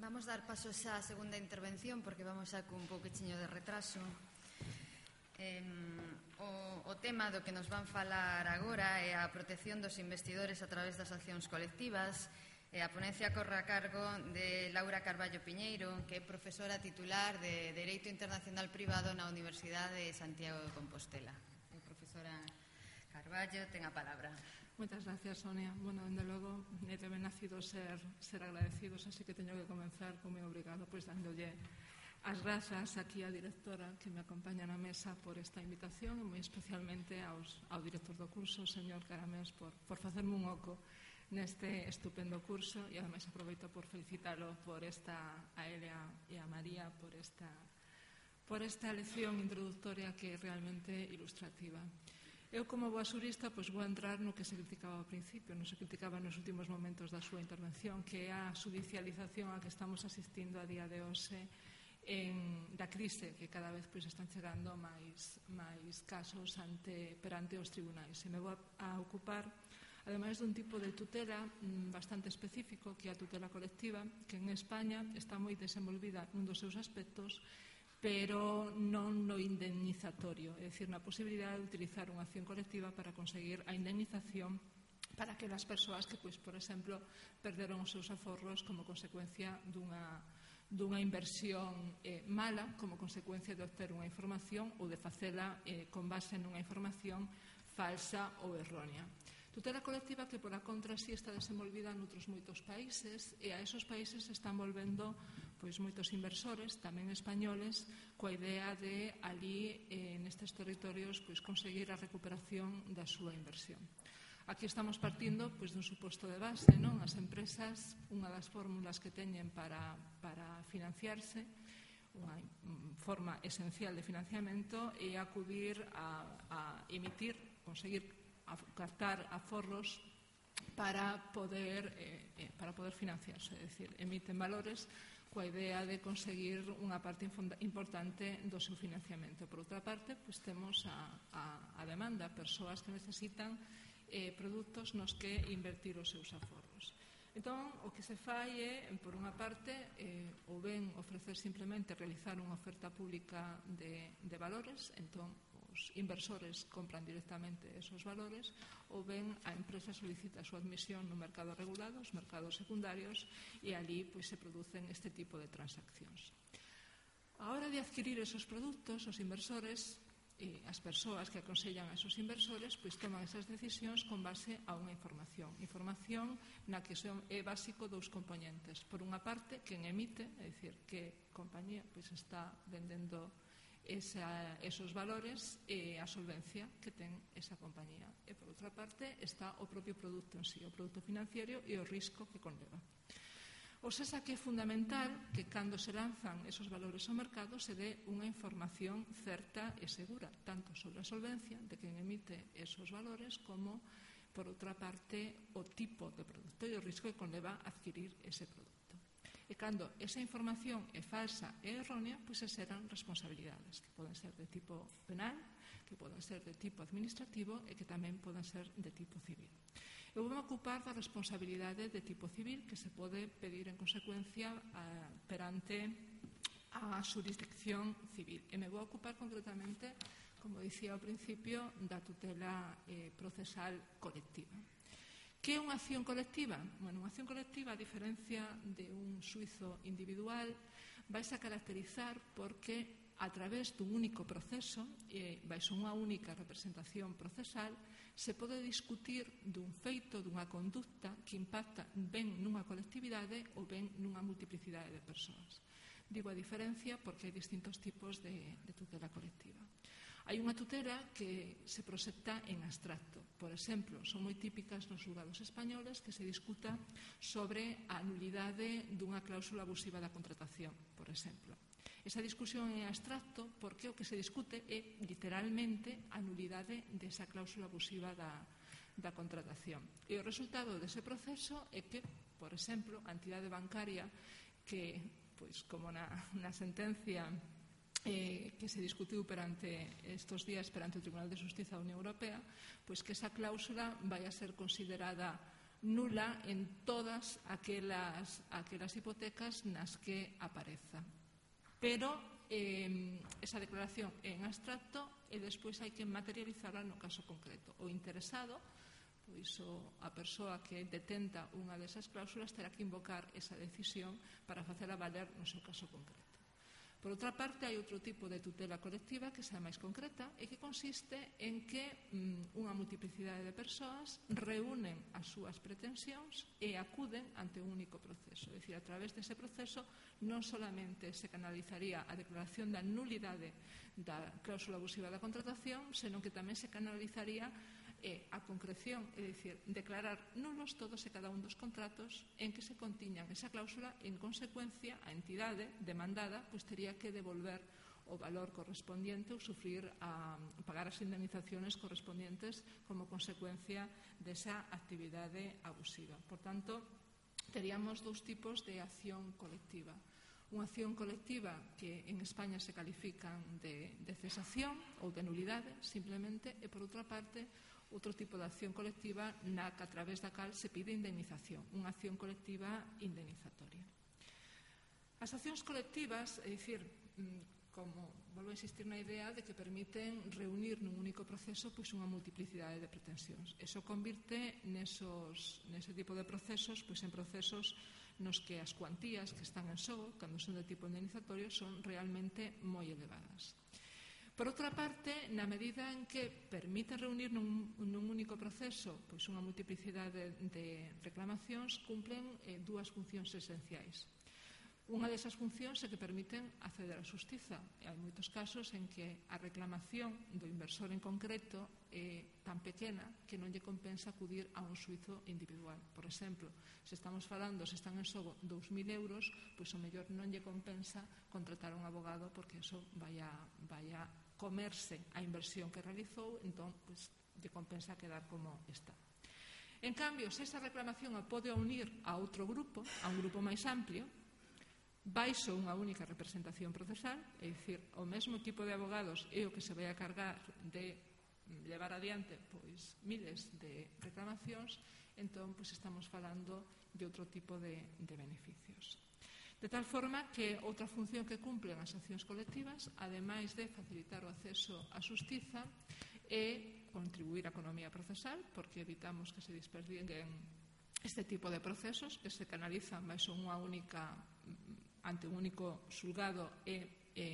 Vamos dar paso xa á segunda intervención porque vamos xa cun pouquiño de retraso. O tema do que nos van falar agora é a protección dos investidores a través das accións colectivas. A ponencia corre a cargo de Laura Carballo Piñeiro, que é profesora titular de Dereito Internacional Privado na Universidade de Santiago de Compostela. Profesora Carballo, ten a palabra. Moitas gracias, Sonia. Bueno, dende logo, debe nacido ser agradecidos, así que teño que comenzar como é obrigado, pois dándolle as grazas aquí á directora que me acompaña na mesa por esta invitación e moi especialmente ao director do curso, o señor Caramés, por facerme un oco neste estupendo curso e ademais aproveito por felicitalo a ele e a María por esta lección introductoria que é realmente ilustrativa. Eu, como boa xurista, vou entrar no que se criticaba ao principio, no que se criticaba nos últimos momentos da súa intervención, que é a judicialización a que estamos asistindo a día de hoxe da crise, que cada vez están chegando máis casos perante os tribunais. E me vou a ocupar, ademais dun tipo de tutela bastante específico, que é a tutela colectiva, que en España está moi desenvolvida nun dos seus aspectos, pero non no indemnizatorio, é dicir, na posibilidade de utilizar unha acción colectiva para conseguir a indemnización para aquelas persoas que, por exemplo, perderon os seus aforros como consecuencia dunha inversión mala, como consecuencia de obter unha información ou de facela con base nunha información falsa ou errónea. Tutela colectiva que, pola contra, si está desenvolvida noutros moitos países e a esos países están volvendo moitos inversores, tamén españoles, coa idea de ali, nestes territorios, conseguir a recuperación da súa inversión. Aquí estamos partindo dun suposto de base, non? As empresas, unha das fórmulas que teñen para financiarse, unha forma esencial de financiamento, é acudir a emitir, conseguir captar aforros para poder financiarse, é dicir, emiten valores coa idea de conseguir unha parte importante do seu financiamento. Por outra parte, temos a demanda, persoas que necesitan produtos nos que invertir os seus aforros. Entón, o que se fai é, por unha parte, ou ben ofrecer simplemente realizar unha oferta pública de valores, entón os inversores compran directamente esos valores, ou ben a empresa solicita a súa admisión no mercado regulado, os mercados secundarios, e ali se producen este tipo de transaccións. A hora de adquirir esos produtos, os inversores e as persoas que aconsellan a esos inversores toman esas decisións con base a unha información na que é básico dous componentes. Por unha parte, quen emite, é dicir, que compañía está vendendo esos valores e a solvencia que ten esa compañía. E, por outra parte, está o propio produto en sí, o produto financiero e o risco que conlleva. O sesa que é fundamental que cando se lanzan esos valores ao mercado se dé unha información certa e segura, tanto sobre a solvencia de quen emite esos valores como, por outra parte, o tipo de produto e o risco que conlleva adquirir ese produto. E cando esa información é falsa e errónea, serán responsabilidades que poden ser de tipo penal, que poden ser de tipo administrativo e que tamén poden ser de tipo civil. Eu vou ocupar da responsabilidade de tipo civil que se pode pedir en consecuencia perante a xurisdicción civil. E me vou ocupar concretamente, como dicía ao principio, da tutela procesal colectiva. Que é unha acción colectiva? Unha acción colectiva, a diferencia de un xuizo individual, vais a caracterizar porque a través dun único proceso e baixo unha única representación procesal se pode discutir dun feito, dunha conducta que impacta ben nunha colectividade ou ben nunha multiplicidade de persoas. Digo a diferencia porque hai distintos tipos de tutela colectiva. Hai unha tutela que se proxecta en abstracto. Por exemplo, son moi típicas nos xulgados españoles que se discuta sobre a nulidade dunha cláusula abusiva da contratación, por exemplo. Esa discusión é abstracto porque o que se discute é literalmente a nulidade desa cláusula abusiva da contratación. E o resultado dese proceso é que, por exemplo, a entidade bancaria que, como na sentencia que se discutiu perante estes días perante o Tribunal de Xustiza da Unión Europea, que esa cláusula vai a ser considerada nula en todas aquelas hipotecas nas que apareza. Pero esa declaración é en abstracto e despois hai que materializarla no caso concreto. O interesado, pois a persoa que detenta unha desas cláusulas terá que invocar esa decisión para facela valer no seu caso concreto. Por outra parte, hai outro tipo de tutela colectiva que xa é máis concreta e que consiste en que unha multiplicidade de persoas reúnen as súas pretensións e acuden ante un único proceso. É dicir, a través dese proceso non solamente se canalizaría a declaración da nulidade da cláusula abusiva da contratación, senón que tamén se canalizaría a concreción, é dicir, declarar nulos todos e cada un dos contratos en que se contiñan esa cláusula. En consecuencia, a entidade demandada tería que devolver o valor correspondiente ou pagar as indemnizaciones correspondientes como consecuencia desa actividade abusiva. Por tanto, teríamos dous tipos de acción colectiva. Unha acción colectiva que en España se califican de cesación ou de nulidade, simplemente, e por outra parte, outro tipo de acción colectiva na que a través da cal se pide indemnización, unha acción colectiva indemnizatoria. As accións colectivas, é dicir, como volvo a insistir na idea de que permiten reunir nun único proceso unha multiplicidade de pretensións. Eso convirte nese tipo de procesos en procesos nos que as cuantías que están en xogo, cando son de tipo indemnizatorio, son realmente moi elevadas. Por outra parte, na medida en que permite reunir nun único proceso unha multiplicidade de reclamacións, cumplen dúas funcións esenciais. Unha desas funcións é que permiten acceder á xustiza. Hai moitos casos en que a reclamación do inversor en concreto é tan pequena que non lle compensa acudir a un xuízo individual. Por exemplo, se están en xogo 2.000 euros, o mellor non lle compensa contratar un abogado porque eso vai a comerse a inversión que realizou, entón lle compensa quedar como está. En cambio, se esa reclamación a pode unir a outro grupo, a un grupo máis amplio, baixo unha única representación procesal, é dicir, o mesmo equipo de abogados é o que se vai a cargar de levar adiante miles de reclamacións, entón estamos falando de outro tipo de beneficios. De tal forma que outra función que cumplen as accións colectivas, ademais de facilitar o acceso á xustiza, é contribuir á economía procesal, porque evitamos que se desperdicen este tipo de procesos que se canalizan ante un único xulgado e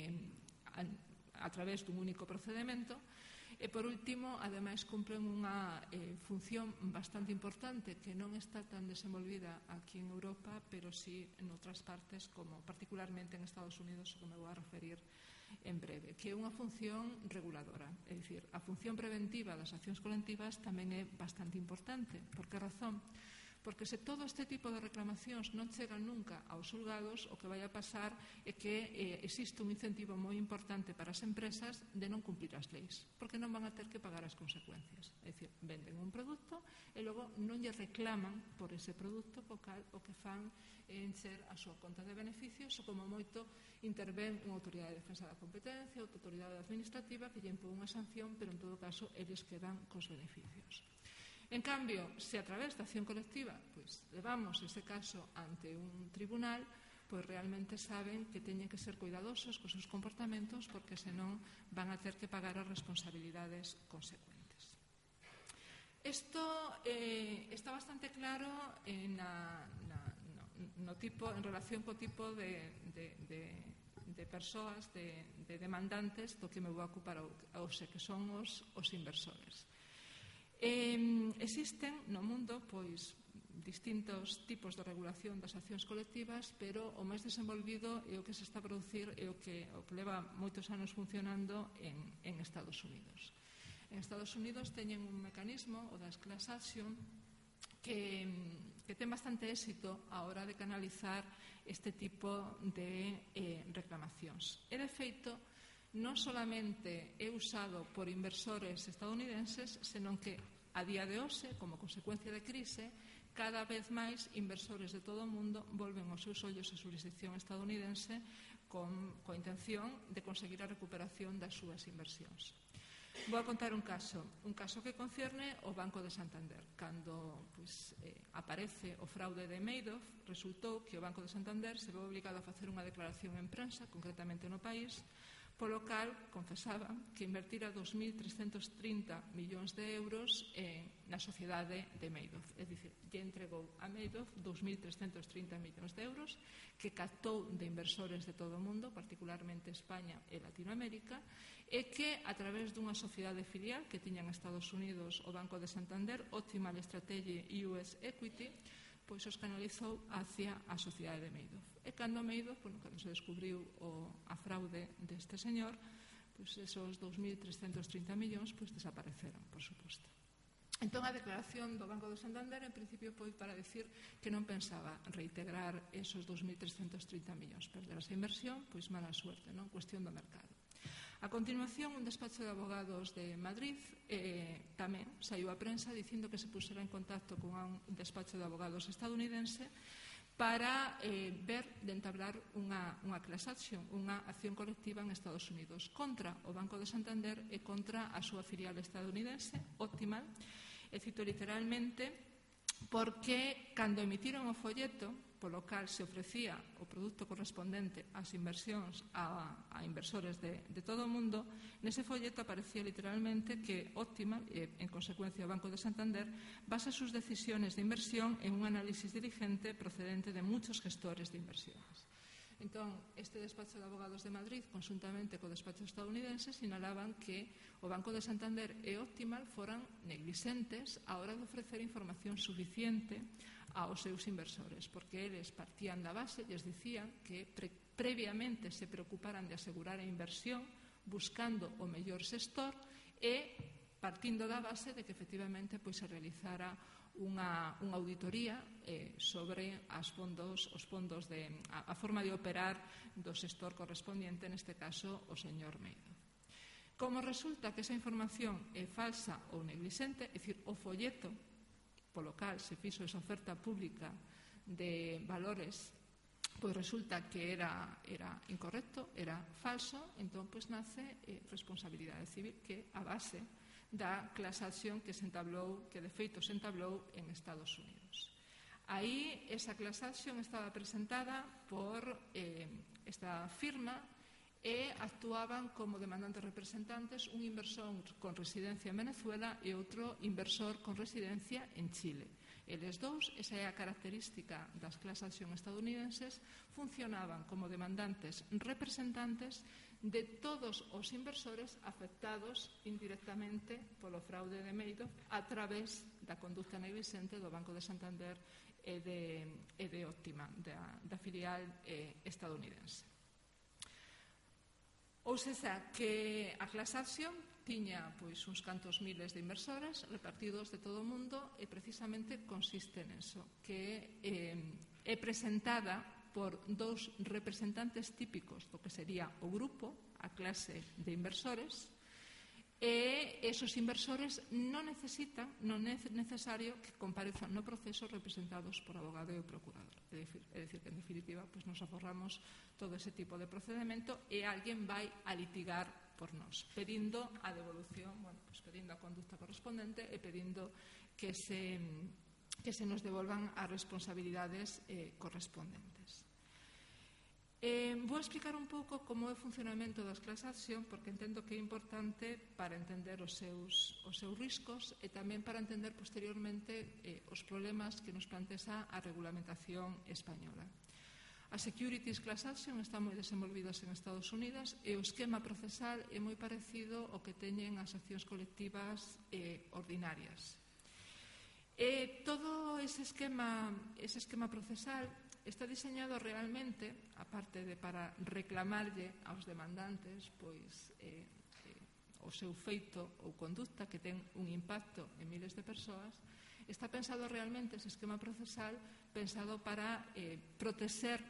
a través dun único procedemento. E, por último, ademais, cumplen unha función bastante importante que non está tan desenvolvida aquí en Europa, pero sí en outras partes, como particularmente en Estados Unidos, que me vou a referir en breve, que é unha función reguladora. É dicir, a función preventiva das accións colectivas tamén é bastante importante. Por que razón? Porque se todo este tipo de reclamacións non chegan nunca aos xulgados, o que vai a pasar é que existe un incentivo moi importante para as empresas de non cumplir as leis, porque non van a ter que pagar as consecuencias. É dicir, venden un produto e logo non lle reclaman por ese produto, o que fan é encher a súa conta de beneficios, ou como moito intervén unha autoridade de defensa da competencia, outra autoridade administrativa que lle impón unha sanción, pero en todo caso eles quedan cos beneficios. En cambio, se a través da acción colectiva levamos ese caso ante un tribunal, realmente saben que teñen que ser cuidadosos cos seus comportamentos, porque senón van a ter que pagar as responsabilidades consecuentes. Isto está bastante claro en relación co tipo de persoas, de demandantes do que me vou ocupar hoxe, que son os inversores. Existen no mundo distintos tipos de regulación das accións colectivas, pero o máis desenvolvido é o que se está a producir e o que leva moitos anos funcionando en Estados Unidos. En Estados Unidos teñen un mecanismo, o das class action, que ten bastante éxito a hora de canalizar este tipo de reclamacións. E, de feito, non solamente é usado por inversores estadounidenses, senón que a día de hoxe, como consecuencia de crise, cada vez máis inversores de todo o mundo volven os seus ollos á xurisdicción estadounidense coa intención de conseguir a recuperación das súas inversións. Vou a contar un caso que concierne o Banco de Santander. Cando aparece o fraude de Madoff, resultou que o Banco de Santander se veu obligado a facer unha declaración en prensa, concretamente no País, polo cal confesaban que invertira 2.330 millóns de euros na sociedade de Madoff. É dicir, lle entregou a Madoff 2.330 millóns de euros que captou de inversores de todo o mundo, particularmente España e Latinoamérica, e que a través dunha sociedade filial que tiñan Estados Unidos o Banco de Santander, Optimal Strategy US Equity, pois os canalizou hacia a sociedade de Madoff. E cando Madoff, cando se descubriu a fraude deste señor, pois esos 2.330 millóns desapareceron, por suposto. Entón, a declaración do Banco de Santander, en principio, foi para dicir que non pensaba reintegrar esos 2.330 millóns. Perder esa inversión, pois mala suerte, non? Cuestión do mercado. A continuación, un despacho de abogados de Madrid tamén saiu a prensa dicindo que se pusera en contacto con un despacho de abogados estadounidense para ver de entablar unha class action, unha acción colectiva en Estados Unidos contra o Banco de Santander e contra a súa filial estadounidense, Optimal, e cito literalmente, porque cando emitiron o folleto polo cal se ofrecía o produto correspondente ás inversións a inversores de todo o mundo, nese folleto aparecía literalmente que Optimal, en consecuencia o Banco de Santander, basa sus decisiones de inversión en un análisis diligente procedente de muchos gestores de inversiones. Entón, este despacho de abogados de Madrid, conjuntamente co despacho estadounidense, sinalaban que o Banco de Santander e Optimal foran negligentes á hora de ofrecer información suficiente aos seus inversores, porque eles partían da base, lles dicían que previamente se preocuparan de asegurar a inversión buscando o mellor xestor e partindo da base de que efectivamente se realizara unha auditoría sobre os fondos a forma de operar do xestor correspondiente, neste caso o señor Madoff. Como resulta que esa información é falsa ou negligente, é dicir, o folleto polo cal se fixo esa oferta pública de valores, pois resulta que era incorrecto, era falso, entón nace responsabilidade civil, que a base da class action que de feito se entablou en Estados Unidos. Aí esa class action estaba presentada por esta firma e actuaban como demandantes representantes un inversor con residencia en Venezuela e outro inversor con residencia en Chile. Eles dous, esa é a característica das class action estadounidenses, funcionaban como demandantes representantes de todos os inversores afectados indirectamente polo fraude de Madoff a través da conducta negligente do Banco de Santander e de Optima, da filial estadounidense. Ou seja, que a class action tiña uns cantos miles de inversores repartidos de todo o mundo e precisamente consiste neso, que é presentada por dous representantes típicos do que sería o grupo, a clase de inversores, e esos inversores non é necesario que comparezan no proceso representados por abogado e o procurador. É dicir, que en definitiva nos aforramos todo ese tipo de procedimento e alguén vai a litigar por nós, pedindo a devolución, pedindo a conducta correspondente e pedindo que se nos devolvan as responsabilidades correspondentes. Vou explicar un pouco como é o funcionamento das class action, porque entendo que é importante para entender os seus riscos e tamén para entender posteriormente os problemas que nos plantea a regulamentación española. As securities class action están moi desenvolvidas en Estados Unidos e o esquema procesal é moi parecido ao que teñen as accións colectivas ordinarias. Todo ese esquema procesal está diseñado realmente, aparte de para reclamarlle aos demandantes o seu feito ou conducta que ten un impacto en miles de persoas, está pensado realmente ese esquema procesal pensado para proteger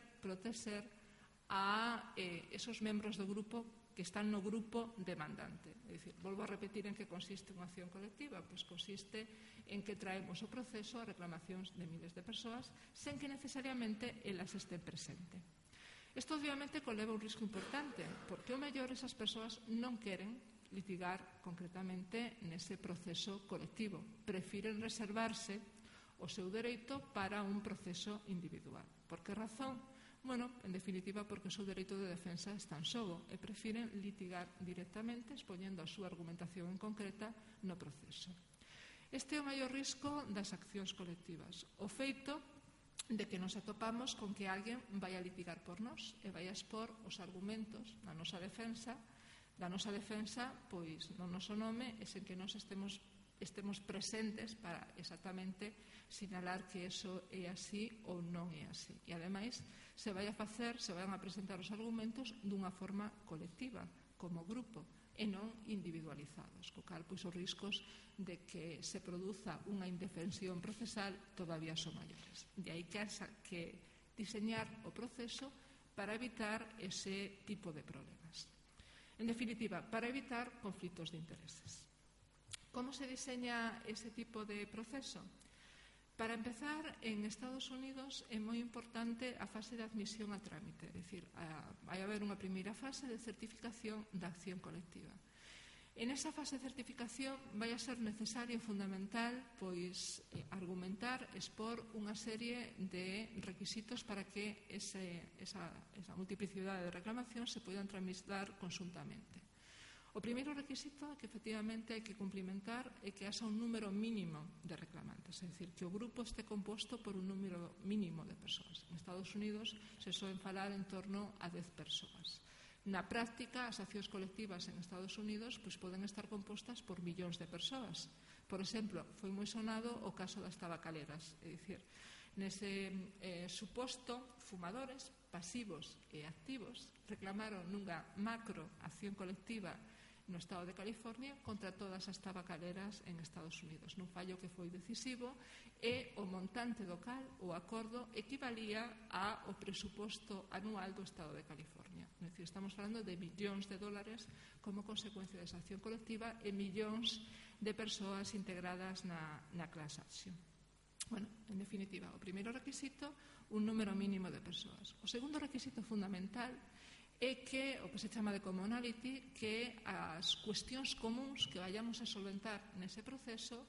a esos membros do grupo que están no grupo demandante. É dicir, volvo a repetir en que consiste unha acción colectiva, pois consiste en que traemos o proceso a reclamacións de miles de persoas sen que necesariamente elas estén presente. Isto obviamente conleva un risco importante, porque o mellor esas persoas non queren litigar concretamente nese proceso colectivo. Prefiren reservarse o seu dereito para un proceso individual. Por que razón? Bueno, en definitiva, porque o seu dereito de defensa está en xogo e prefiren litigar directamente expoñendo a súa argumentación en concreta no proceso. Este é o maior risco das accións colectivas, o feito de que nos atopamos con que alguén vai a litigar por nós e vai a expor os argumentos da nosa defensa, pois no noso nome e sen que nós estemos presentes para exactamente sinalar que eso é así ou non é así. E, ademais, se van a presentar os argumentos dunha forma colectiva, como grupo, e non individualizados, co cal pois, os riscos de que se produza unha indefensión procesal todavía son maiores. De aí que diseñar o proceso para evitar ese tipo de problemas. En definitiva, para evitar conflitos de intereses. Como se diseña ese tipo de proceso? Para empezar, en Estados Unidos é moi importante a fase de admisión a trámite, é dicir, vai haber unha primeira fase de certificación da acción colectiva. En esa fase de certificación vai a ser necesario, fundamental, pois argumentar, expor unha serie de requisitos para que esa multiplicidade de reclamacións se poidan tramitar conxuntamente. O primeiro requisito que efectivamente hai que cumplimentar é que haxa un número mínimo de reclamantes, é dicir, que o grupo este composto por un número mínimo de persoas. En Estados Unidos se soen falar en torno a 10 persoas. Na práctica, as accións colectivas en Estados Unidos poden estar compostas por millóns de persoas. Por exemplo, foi moi sonado o caso das tabacaleras, é dicir, nese suposto, fumadores pasivos e activos reclamaron nunha macro acción colectiva no Estado de California contra todas as tabacaleras en Estados Unidos, nun fallo que foi decisivo e o montante do cal, o acordo, equivalía ao presuposto anual do Estado de California. É dicir, estamos falando de millóns de dólares como consecuencia desa acción colectiva e millóns de persoas integradas na class action. Bueno, en definitiva, o primeiro requisito, un número mínimo de persoas. O segundo requisito fundamental é que, o que se chama de commonality, que as cuestións comuns que vayamos a solventar nese proceso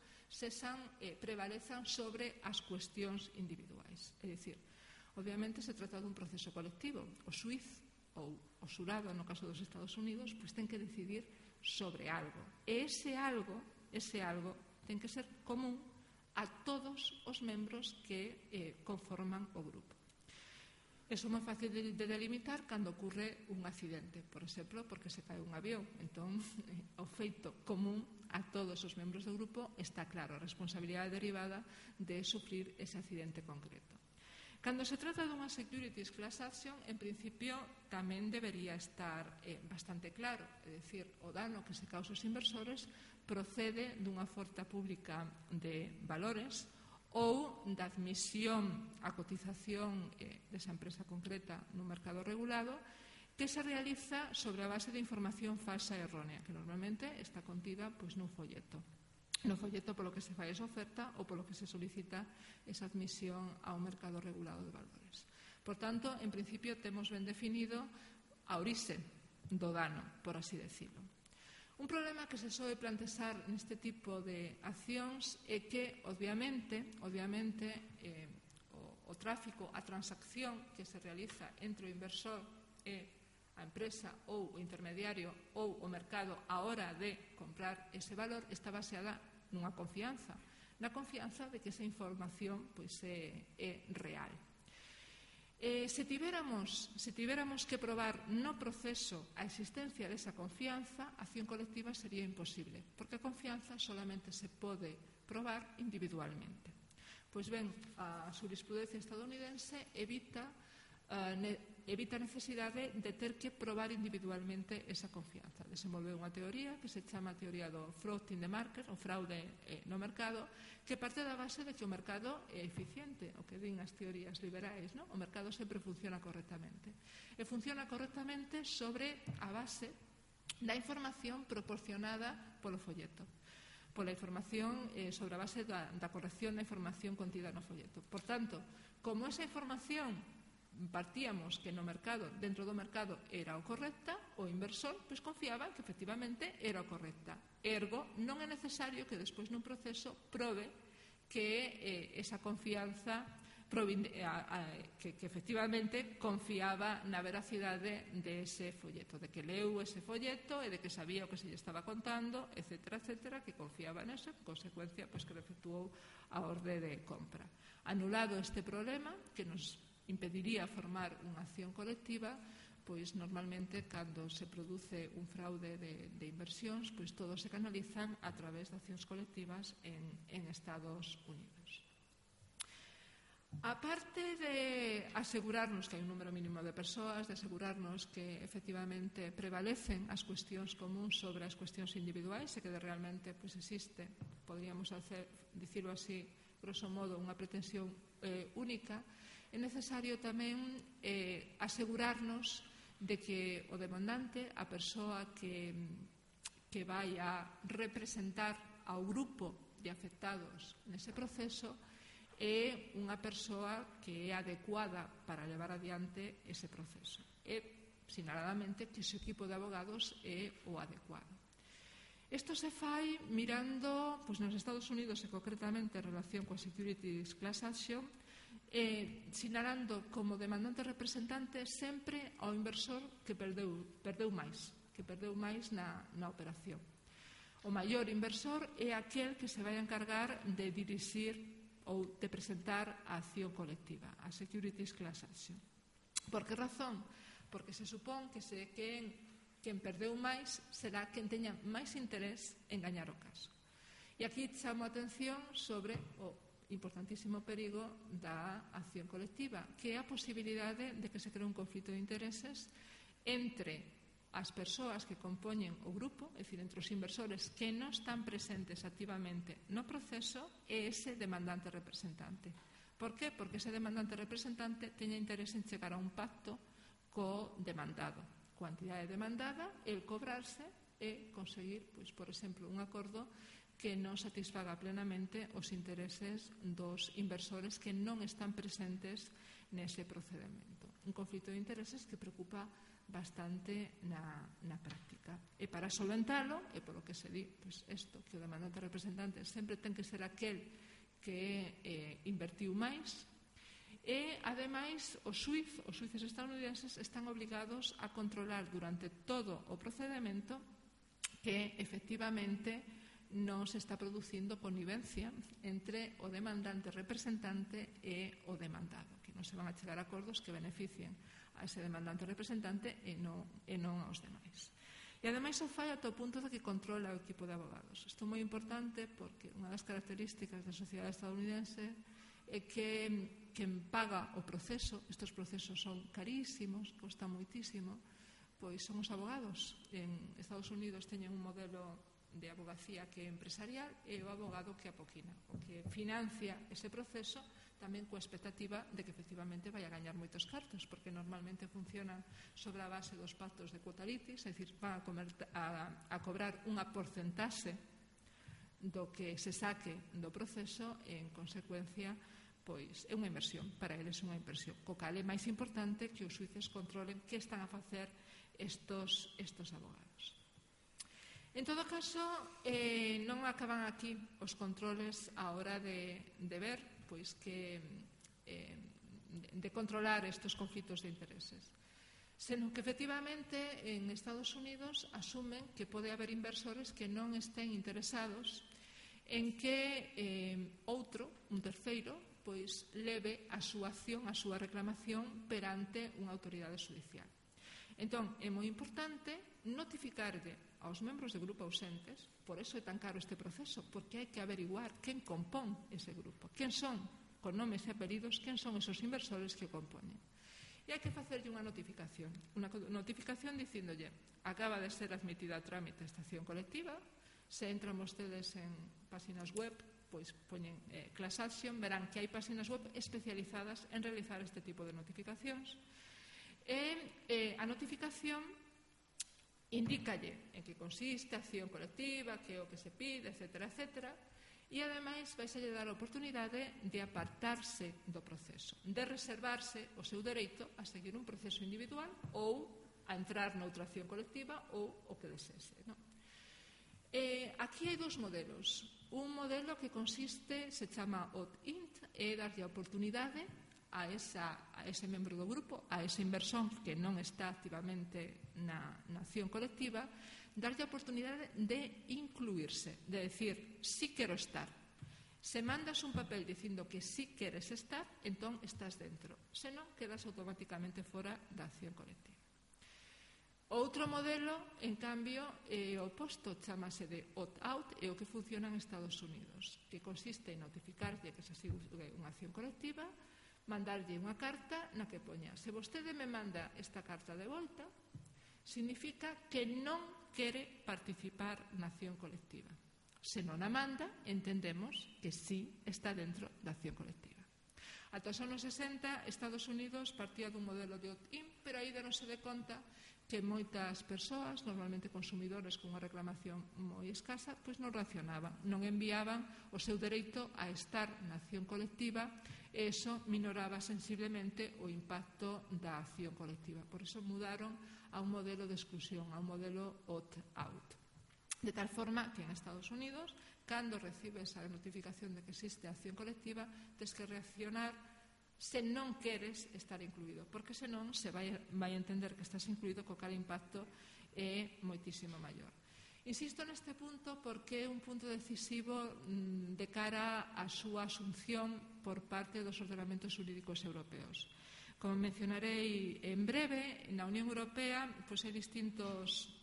prevalezan sobre as cuestións individuais. É dicir, obviamente se trata dun proceso colectivo. O xuiz ou o xurado, no caso dos Estados Unidos, pois ten que decidir sobre algo. E ese algo ten que ser común a todos os membros que conforman o grupo. Eso é moi fácil de delimitar cando ocurre un accidente, por exemplo, porque se cae un avión. Entón, o feito común a todos os membros do grupo está claro, a responsabilidade derivada de sufrir ese accidente concreto. Cando se trata dunha securities class action, en principio tamén debería estar bastante claro, é dicir, o dano que se causa aos inversores procede dunha oferta pública de valores ou da admisión a cotización desa empresa concreta no mercado regulado que se realiza sobre a base de información falsa e errónea, que normalmente está contida nun folleto. No folleto polo que se fai esa oferta ou polo que se solicita esa admisión ao mercado regulado de valores. Por tanto, en principio, temos ben definido a orixe do dano, por así decirlo. Un problema que se soe plantexar neste tipo de accións é que, obviamente, o tráfico, a transacción que se realiza entre o inversor e a empresa ou o intermediario ou o mercado a hora de comprar ese valor está baseada nunha confianza, na confianza de que esa información é real. Se tivéramos que probar no proceso a existencia desa confianza, a acción colectiva sería imposible, porque a confianza solamente se pode probar individualmente. Pois ben, a xurisprudencia estadounidense evita a necesidade de ter que probar individualmente esa confianza. Desenvolveu unha teoría que se chama a teoría do fraud in the market, o fraude no mercado, que parte da base de que o mercado é eficiente, o que din as teorías liberais, non? O mercado sempre funciona correctamente. E funciona correctamente sobre a base da información proporcionada polo folleto, pola información sobre a base da corrección da información contida no folleto. Por tanto, como esa información partíamos que no mercado, dentro do mercado era o correcta, o inversor pois confiaba que efectivamente era o correcta. Ergo, non é necesario que despois nun proceso probe que esa confianza que efectivamente confiaba na veracidade dese folleto, de que leu ese folleto e de que sabía o que se lle estaba contando, etcétera, etcétera, que confiaba neso, en consecuencia, pois que efectuou a orde de compra. Anulado este problema, que nos impediría formar unha acción colectiva, pois normalmente cando se produce un fraude de inversións, pois todos se canalizan a través de accións colectivas en Estados Unidos. A parte de asegurarnos que hai un número mínimo de persoas, de asegurarnos que efectivamente prevalecen as cuestións comuns sobre as cuestións individuais e que realmente pois, existe, podríamos dicirlo así, grosso modo, unha pretensión única, é necesario tamén asegurarnos de que o demandante, a persoa que vai a representar ao grupo de afectados nese proceso, é unha persoa que é adecuada para levar adiante ese proceso. E, sinaladamente, que o seu equipo de abogados é o adecuado. Isto se fai mirando nos Estados Unidos e concretamente en relación coa Securities Class Action, sinalando como demandante representante sempre ao inversor que perdeu máis na operación. O maior inversor é aquel que se vai a encargar de dirixir ou de presentar a acción colectiva, a Securities Class Action. Por que razón? Porque se supón que quen perdeu máis será quen teña máis interés en gañar o caso. E aquí chamo a atención sobre o importantísimo perigo da acción colectiva, que é a posibilidade de que se cree un conflito de intereses entre as persoas que compoñen o grupo, é dicir, entre os inversores que non están presentes activamente no proceso e ese demandante representante. Por qué? Porque ese demandante representante teña interés en chegar a un pacto co demandado. Coa entidade demandada, el cobrarse e conseguir, por exemplo, un acordo que non satisfaga plenamente os intereses dos inversores que non están presentes nese procedimento. Un conflito de intereses que preocupa bastante na práctica. E para solventalo, e polo que se di, que o demandante representante sempre ten que ser aquel que invertiu máis, e, ademais, os xuíces estadounidenses están obligados a controlar durante todo o procedimento que, efectivamente, non se está producindo connivencia entre o demandante representante e o demandado, que non se van a chegar a acordos que beneficien a ese demandante representante e non aos demais. E ademais o fai ata o punto de que controla o equipo de abogados. Isto é moi importante porque unha das características da sociedade estadounidense é que quen paga o proceso, estes procesos son carísimos, costan moitísimo, pois son os abogados. En Estados Unidos teñen un modelo de abogacía que é empresarial e o abogado que apoquina, o que financia ese proceso tamén coa expectativa de que efectivamente vai a gañar moitos cartos, porque normalmente funcionan sobre a base dos pactos de quota litis, é dicir, van a cobrar unha porcentaxe do que se saque do proceso e, en consecuencia, pois é unha inversión, para eles é unha inversión, co cal é máis importante que os xuíces controlen que están a facer estos abogados. En todo caso, non acaban aquí os controles á hora de ver de controlar estes conflitos de intereses, senón que efectivamente en Estados Unidos asumen que pode haber inversores que non estén interesados en que outro, un terceiro, leve a súa acción, a súa reclamación perante unha autoridade judicial. Entón, é moi importante notificarlle aos membros de grupo ausentes, por eso é tan caro este proceso, porque hai que averiguar quen compón ese grupo, quen son, con nomes e apelidos, quen son esos inversores que o compoñen. E hai que facerlle unha notificación dicíndolle: acaba de ser admitida a trámite esta acción colectiva, se entran vostedes en páxinas web, pois poñen Class Action, verán que hai páxinas web especializadas en realizar este tipo de notificacións. E a notificación indícalle en que consiste a acción colectiva, que é o que se pide, etcétera, etcétera, e ademais vais a lle dar a oportunidade de apartarse do proceso, de reservarse o seu dereito a seguir un proceso individual ou a entrar noutra acción colectiva ou o que desese, non? Aquí hai dous modelos. Un modelo que consiste, se chama opt-in, é darlle a oportunidade a ese membro do grupo, a ese inversor que non está activamente na acción colectiva, darlle a oportunidade de incluirse, de decir, sí quero estar. Se mandas un papel dicindo que sí queres estar, entón estás dentro. Se non, quedas automáticamente fora da acción colectiva. Outro modelo, en cambio, é o oposto, chamase de opt-out, é o que funciona en Estados Unidos, que consiste en notificarlle que se sigue unha acción colectiva, mandarlle unha carta na que poña: se vostede me manda esta carta de volta, significa que non quere participar na acción colectiva. Se non a manda, entendemos que sí está dentro da acción colectiva. Ata os anos 60, Estados Unidos partía dun modelo de opt-in, pero aí deronse de conta que moitas persoas, normalmente consumidores con unha reclamación moi escasa, pois non reaccionaban, non enviaban o seu dereito a estar na acción colectiva, e iso minoraba sensiblemente o impacto da acción colectiva. Por iso mudaron a un modelo de exclusión, a un modelo opt-out. De tal forma que en Estados Unidos, cando recibes a notificación de que existe acción colectiva, tens que reaccionar se non queres estar incluído, porque senón se vai a entender que estás incluído, co cal impacto é moitísimo maior. Insisto neste punto porque é un punto decisivo de cara á súa asunción por parte dos ordenamentos xurídicos europeos. Como mencionarei en breve, na Unión Europea hai distintos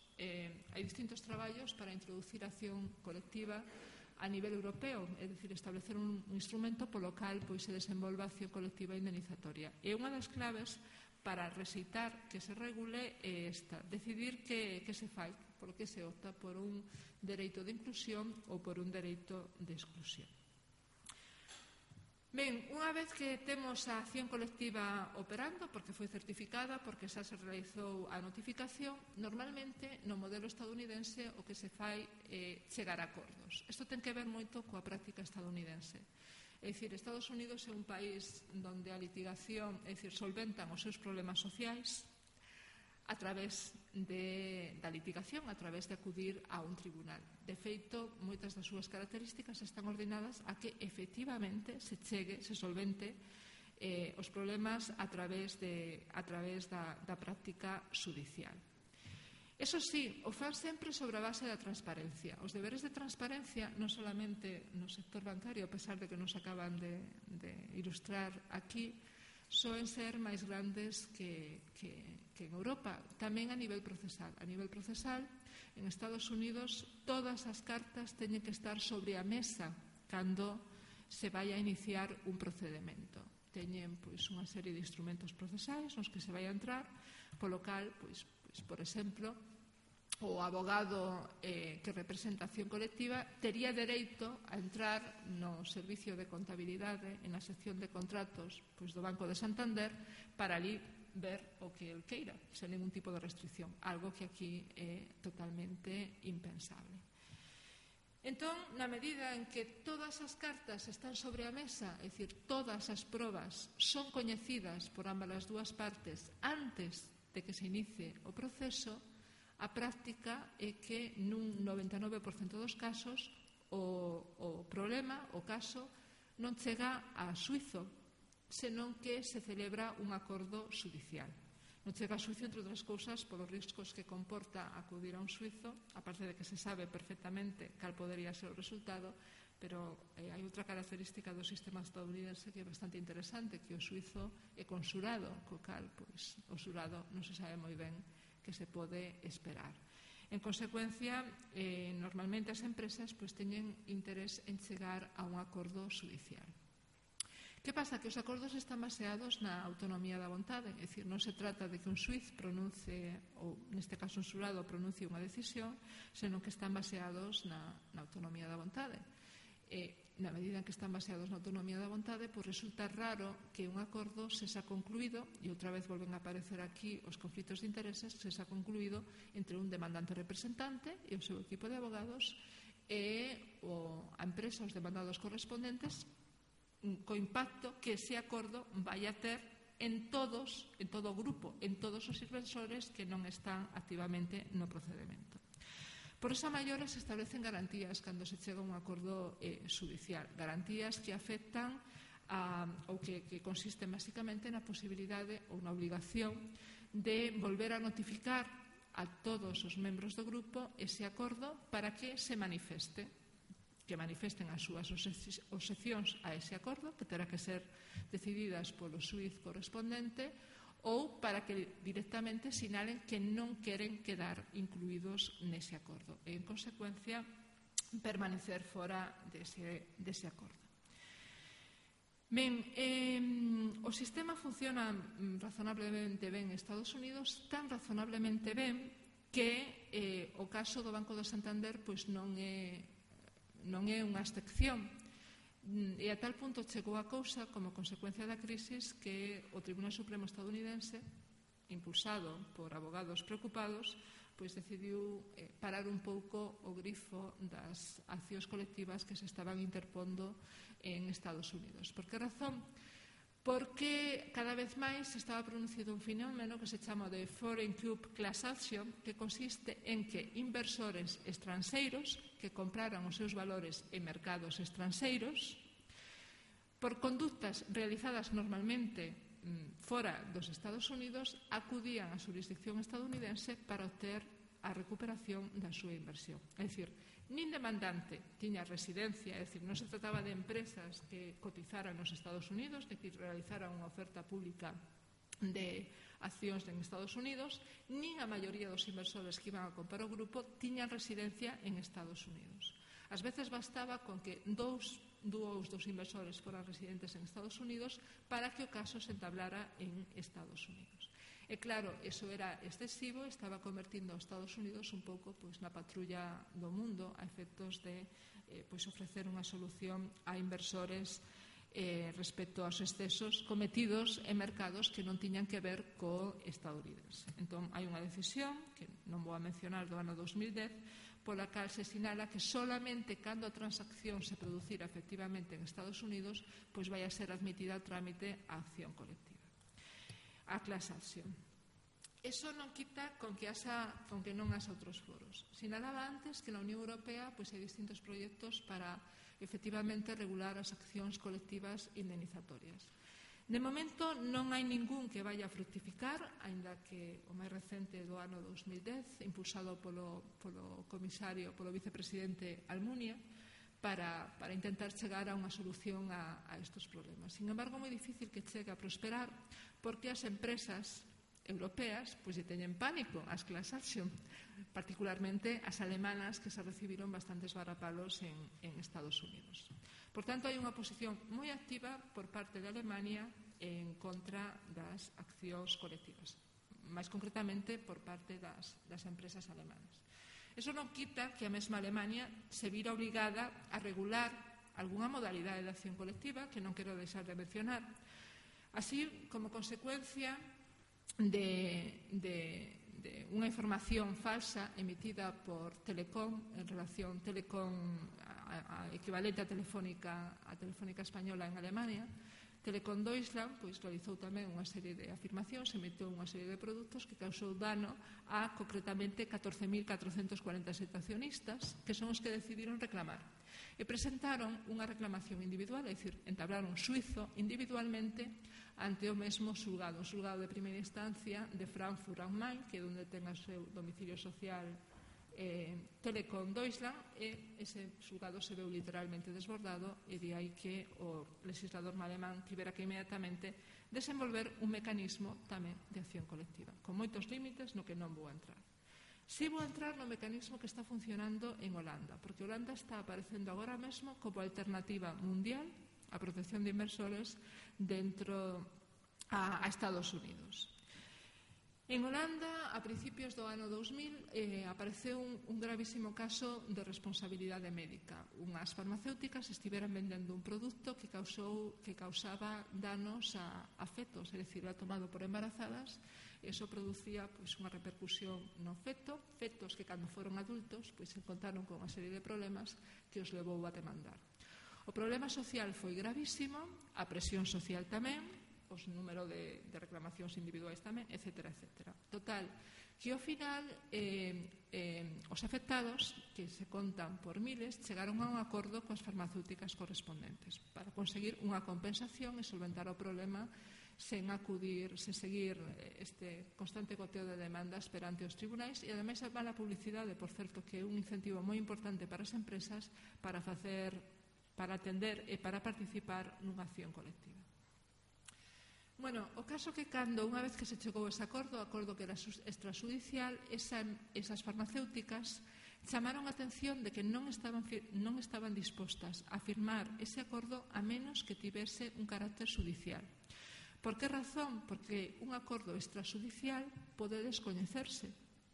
traballos para introducir a acción colectiva a nivel europeo, é dicir, establecer un instrumento polo cal se desenvolva a acción colectiva indemnizatoria. E unha das claves para rexeitar que se regule é esta: decidir que se fai, por que se opta por un dereito de inclusión ou por un dereito de exclusión. Ben, unha vez que temos a acción colectiva operando, porque foi certificada, porque xa se realizou a notificación, normalmente no modelo estadounidense o que se fai é chegar a acordos. Isto ten que ver moito coa práctica estadounidense. É dicir, Estados Unidos é un país onde a litigación, é dicir, solventan os seus problemas sociais a través da litigación, a través de acudir a un tribunal. De feito, moitas das súas características están ordenadas a que efectivamente se solvente os problemas a través da práctica xudicial. Eso sí, o fan sempre sobre a base da transparencia. Os deberes de transparencia, non solamente no sector bancario, a pesar de que nos acaban de ilustrar aquí, soen ser máis grandes que en Europa, tamén a nivel procesal. A nivel procesal, en Estados Unidos, todas as cartas teñen que estar sobre a mesa cando se vai a iniciar un procedimento. Teñen unha serie de instrumentos procesais nos que se vai a entrar, polo cal, por exemplo, o abogado que representa a acción colectiva tería dereito a entrar no servicio de contabilidade, en a sección de contratos do Banco de Santander, para ali ver o que el queira, sen ningún tipo de restricción, algo que aquí é totalmente impensable. Entón, na medida en que todas as cartas están sobre a mesa, é dicir, todas as probas son coñecidas por ambas as dúas partes antes de que se inicie o proceso, a práctica é que nun 99% dos casos o problema, o caso, non chega a xuízo, senón que se celebra un acordo xudicial. Non chega a xuízo, entre outras cousas, polos riscos que comporta acudir a un xuízo, aparte de que se sabe perfectamente cal podería ser o resultado, pero hai outra característica do sistema estadounidense que é bastante interesante, que o xuízo é conxurado, co cal o xurado non se sabe moi ben que se pode esperar. En consecuencia, normalmente as empresas teñen interés en chegar a un acordo xudicial. Que pasa? Que os acordos están baseados na autonomía da vontade, é dicir, non se trata de que un xuiz pronuncie, ou neste caso un xurado pronuncie unha decisión, senón que están baseados na autonomía da vontade. Na medida en que están baseados na autonomía da vontade, resulta raro que un acordo se xa concluído, e outra vez volven a aparecer aquí os conflitos de intereses, se xa concluído entre un demandante representante e o seu equipo de abogados e a empresa os demandados correspondentes co impacto que ese acordo vai a ter en todo o grupo, en todos os inversores que non están activamente no procedimento. Por esa maior se establecen garantías cando se chega a un acordo judicial, garantías que afectan ou que consisten basicamente na posibilidade ou na obligación de volver a notificar a todos os membros do grupo ese acordo para que se manifesten as súas obxeccións a ese acordo, que terá que ser decididas polo xuíz correspondente, ou para que directamente sinalen que non queren quedar incluídos nese acordo e, en consecuencia, permanecer fora dese acordo. Ben, o sistema funciona razonablemente ben en Estados Unidos, tan razonablemente ben que o caso do Banco do Santander pois non é unha excepción, e a tal punto chegou a cousa como consecuencia da crisis que o Tribunal Supremo estadounidense, impulsado por abogados preocupados, pois decidiu parar un pouco o grifo das accións colectivas que se estaban interpondo en Estados Unidos. Por que razón? Porque cada vez máis se estaba producindo un fenómeno que se chama de Foreign Club Class Action, que consiste en que inversores estranxeiros que compraran os seus valores en mercados estranxeiros, por conductas realizadas normalmente fora dos Estados Unidos, acudían á xurisdicción estadounidense para obter a recuperación da súa inversión. É dicir, nin demandante tiña residencia, é dicir, non se trataba de empresas que cotizaran nos Estados Unidos, de que realizaran unha oferta pública de accións en Estados Unidos, nin a maioría dos inversores que iban a comprar o grupo tiñan residencia en Estados Unidos. Ás veces bastaba con que dous dos inversores foran residentes en Estados Unidos para que o caso se entablara en Estados Unidos. E claro, eso era excesivo, estaba convertindo os Estados Unidos un pouco na patrulla do mundo a efectos de ofrecer unha solución a inversores respecto aos excesos cometidos en mercados que non tiñan que ver co estadounidense. Entón, hai unha decisión, que non vou a mencionar, do ano 2010, pola cal se sinala que solamente cando a transacción se producira efectivamente en Estados Unidos, pois vai a ser admitida ao trámite a acción colectiva, a class action. Eso non quita con que non haxa outros foros. Sinalaba antes que na Unión Europea hai distintos proxectos para efectivamente regular as accións colectivas indemnizatorias. De momento non hai ningún que vaya a fructificar, aínda que o máis recente do ano 2010, impulsado polo comisario, polo vicepresidente Almunia, para intentar chegar a unha solución a estes problemas. Sin embargo, é moi difícil que chegue a prosperar porque as empresas europeas lle teñen pánico ás class action, particularmente as alemanas, que se recibiron bastantes varapalos en Estados Unidos. Por tanto, hai unha posición moi activa por parte de Alemania en contra das accións colectivas, máis concretamente por parte das empresas alemanas. Eso non quita que a mesma Alemania se vira obligada a regular algunha modalidade de acción colectiva que non quero deixar de mencionar, así como consecuencia de unha información falsa emitida por Telecom en relación Telecom a equivalente a Telefónica Española en Alemania. Telecom Deutschland realizou tamén unha serie de afirmacións, emitiu unha serie de produtos que causou dano a concretamente 14.447 accionistas, que son os que decidiron reclamar. E presentaron unha reclamación individual, é dicir, entablaron un xuizo individualmente ante o mesmo xulgado, un xulgado de primeira instancia de Frankfurt am Main, que é onde ten o seu domicilio social Telecom Deutschland, e ese xulgado se veu literalmente desbordado, e de aí que o legislador alemán tivera que inmediatamente desenvolver un mecanismo tamén de acción colectiva, con moitos límites no que non vou a entrar. Si vou a entrar no mecanismo que está funcionando en Holanda, porque Holanda está aparecendo agora mesmo como alternativa mundial a protección de inversores dentro a Estados Unidos. En Holanda, a principios do ano 2000, apareceu un gravísimo caso de responsabilidade médica. Unhas farmacéuticas estiveran vendendo un produto que causaba danos a fetos, é dicir, era tomado por embarazadas, e iso producía unha repercusión no fetos que cando foron adultos se encontraron con unha serie de problemas que os levou a demandar. O problema social foi gravísimo, a presión social tamén, os número de reclamacións individuais tamén, etc. Total, que ao final os afectados, que se contan por miles, chegaron a un acordo coas farmacéuticas correspondentes para conseguir unha compensación e solventar o problema sen seguir este constante goteo de demandas perante os tribunais e ademais a mala publicidade, por certo, que é un incentivo moi importante para as empresas para atender e para participar nunha acción colectiva. Bueno, o caso que cando unha vez que se chegou a ese acordo, o acordo que era extrajudicial, esas farmacéuticas chamaron a atención de que non estaban dispostas a firmar ese acordo a menos que tivese un carácter judicial. Por que razón? Porque un acordo extrajudicial pode descoñecerse,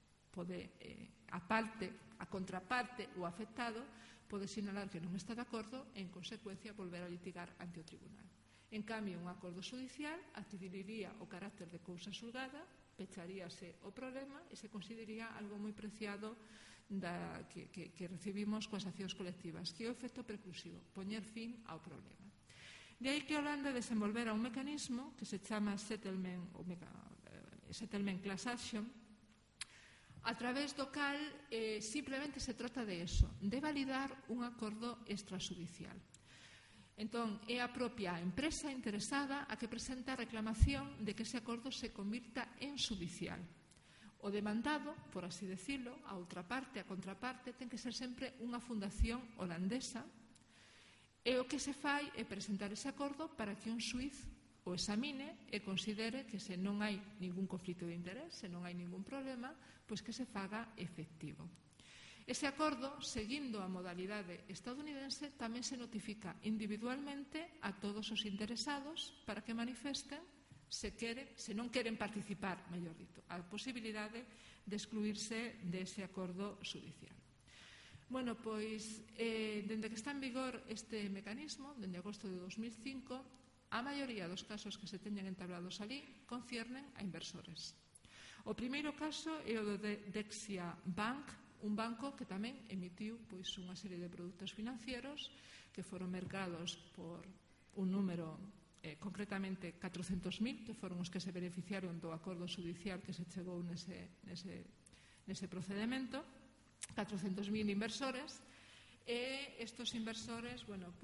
a contraparte ou afectado pode sinalar que non está de acordo e en consecuencia volver a litigar ante o tribunal. En cambio, un acordo judicial adquiriría o carácter de cousa xulgada, pecharíase o problema e se consideraría algo moi preciado que recibimos coas accións colectivas, que é o efecto preclusivo, poñer fin ao problema. De aí que Holanda desenvolvera un mecanismo que se chama Settlement Class Action, a través do cal simplemente se trata de eso, de validar un acordo extrajudicial. Entón, é a propia empresa interesada a que presenta a reclamación de que ese acordo se convirta en judicial. O demandado, por así decirlo, a outra parte, a contraparte, ten que ser sempre unha fundación holandesa e o que se fai é presentar ese acordo para que un xuiz o examine e considere que se non hai ningún conflito de interés, se non hai ningún problema, pois que se faga efectivo. Ese acordo, seguindo a modalidade estadounidense, tamén se notifica individualmente a todos os interesados para que manifesten se non queren participar, mellor dito, a posibilidade de excluirse dese acordo judicial. Bueno, pois, dende que está en vigor este mecanismo, dende agosto de 2005, a maioría dos casos que se teñen entablados ali conciernen a inversores. O primeiro caso é o de Dexia Bank, un banco que tamén emitiu unha serie de produtos financieros que foron mercados por un número, concretamente 400.000, que foron os que se beneficiaron do acordo judicial que se chegou nese procedimento, 400.000 inversores, e estes inversores,